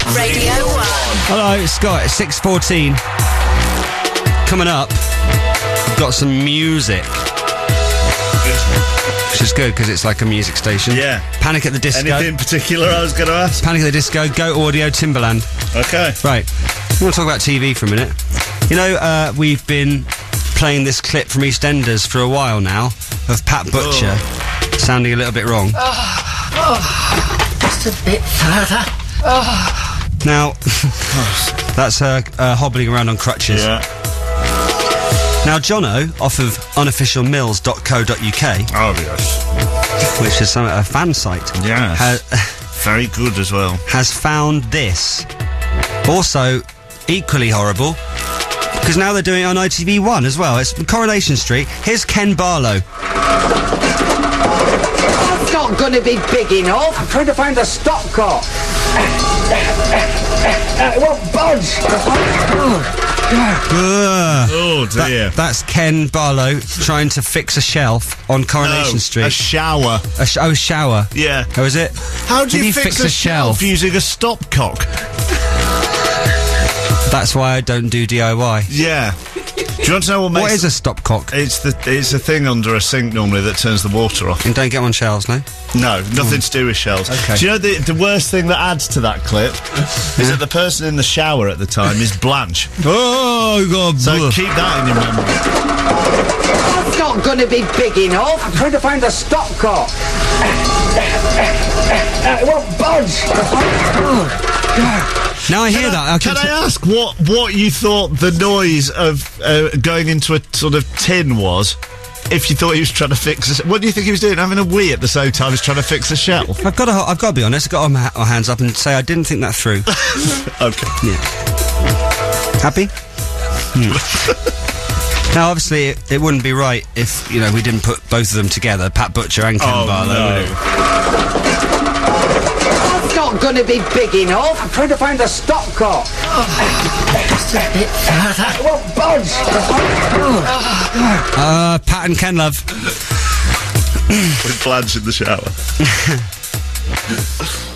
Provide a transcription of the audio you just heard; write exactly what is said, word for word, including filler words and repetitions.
Radio one. Hello, it's Scott. It's six fourteen. Coming up, got some music. Which is good, because it's like a music station. Yeah. Panic at the Disco. Anything in particular I was going to ask? Panic at the Disco, Goat Audio, Timberland. Okay. Right. We want to talk about T V for a minute. You know, uh, we've been playing this clip from EastEnders for a while now of Pat Butcher oh. sounding a little bit wrong. Oh, oh, just a bit further. Oh. Now, that's her uh, hobbling around on crutches. Yeah. Now, Jono, off of unofficial mills dot co dot uk, oh yes, which is some, a fan site, yeah, has, very good as well, has found this. Also, equally horrible, because now they're doing it on I T V one as well. It's Coronation Street. Here's Ken Barlow. That's not going to be big enough. I'm trying to find a stopcock. Uh, it won't budge. Uh, oh dear. That, that's Ken Barlow trying to fix a shelf on Coronation no, Street. A shower. A sh- oh, a shower. Yeah. Oh, is it? How do Did you he fix, fix a, a shelf, shelf using a stopcock? That's why I don't do D I Y. Yeah. Do you want to know what makes... What is a stopcock? It's the it's a thing under a sink normally that turns the water off. And don't get on shelves, no? No, nothing mm. to do with shelves. Okay. Do you know the, the worst thing that adds to that clip is that the person in the shower at the time is Blanche. Oh, God. So bleh. Keep that in your memory. That's not going to be big enough. I'm trying to find a stopcock. Uh, it won't budge. Now I hear can that. I, I can can I ask what, what you thought the noise of uh, going into a sort of tin was? If you thought he was trying to fix a... What do you think he was doing? Having a wee at the same time as trying to fix a shelf? I've got to, I've got to be honest. I've got to hold my hands up and say I didn't think that through. Okay. Yeah. Happy? Hmm. Now, obviously, it, it wouldn't be right if, you know, we didn't put both of them together, Pat Butcher and Ken oh, Barlow, no. would it? That's not going to be big enough. I'm trying to find a stopcock. Oh, just a bit further. It won't budge. Uh, Pat and Ken Love. With Blanche in the shower.